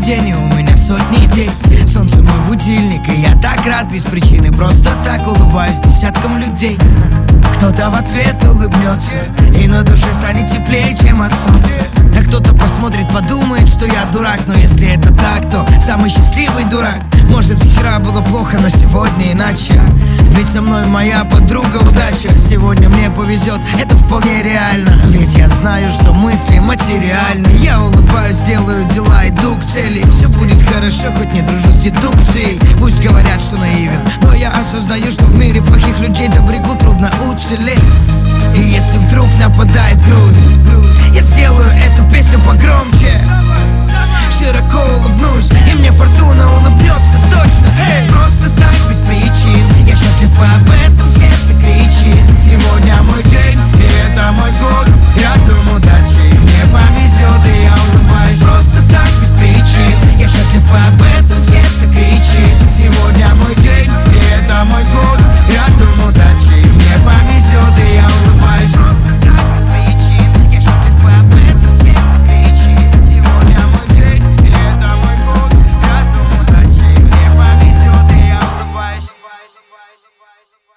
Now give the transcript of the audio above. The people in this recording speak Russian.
день, и у меня сотни идей. Солнце мой будильник, и я так рад без причины. Просто так улыбаюсь десяткам людей. Кто-то в ответ улыбнется, и на душе станет теплее, чем от солнца. А кто-то посмотрит, подумает, что я дурак. Но если это так, то самый счастливый дурак. Может, вчера было плохо, но сегодня иначе. Ведь со мной моя подруга удача. Сегодня мне повезет, это вполне реально. Ведь я знаю, что мысли материальны. Я улыбаюсь, делаю дела, иду к цели. Все будет хорошо, хоть не дружу с дедукцией. Пусть говорят, что наивен, но я осознаю, что в мире плохих людей добряку трудно уцелеть. И если вдруг нападает грусть, я сделаю эту песню погромче. Широко улыбнусь, и мне фортуна улыбнется точно. Просто так, без причин, я счастлив, и об этом сердце кричит. Сегодня мой день, и это мой год. Рядом удачи, мне повезет, и я улыбаюсь. Просто так, без причин, я счастлив, и об этом сердце кричит. Сегодня мой день, и это мой год. Рядом удачи, мне повезет, и я улыбаюсь. Просто так, без причин, я счастлив, и об этом сердце кричит. Сегодня мой день, и это мой год. Рядом удачи, мне повезет, и я улыбаюсь.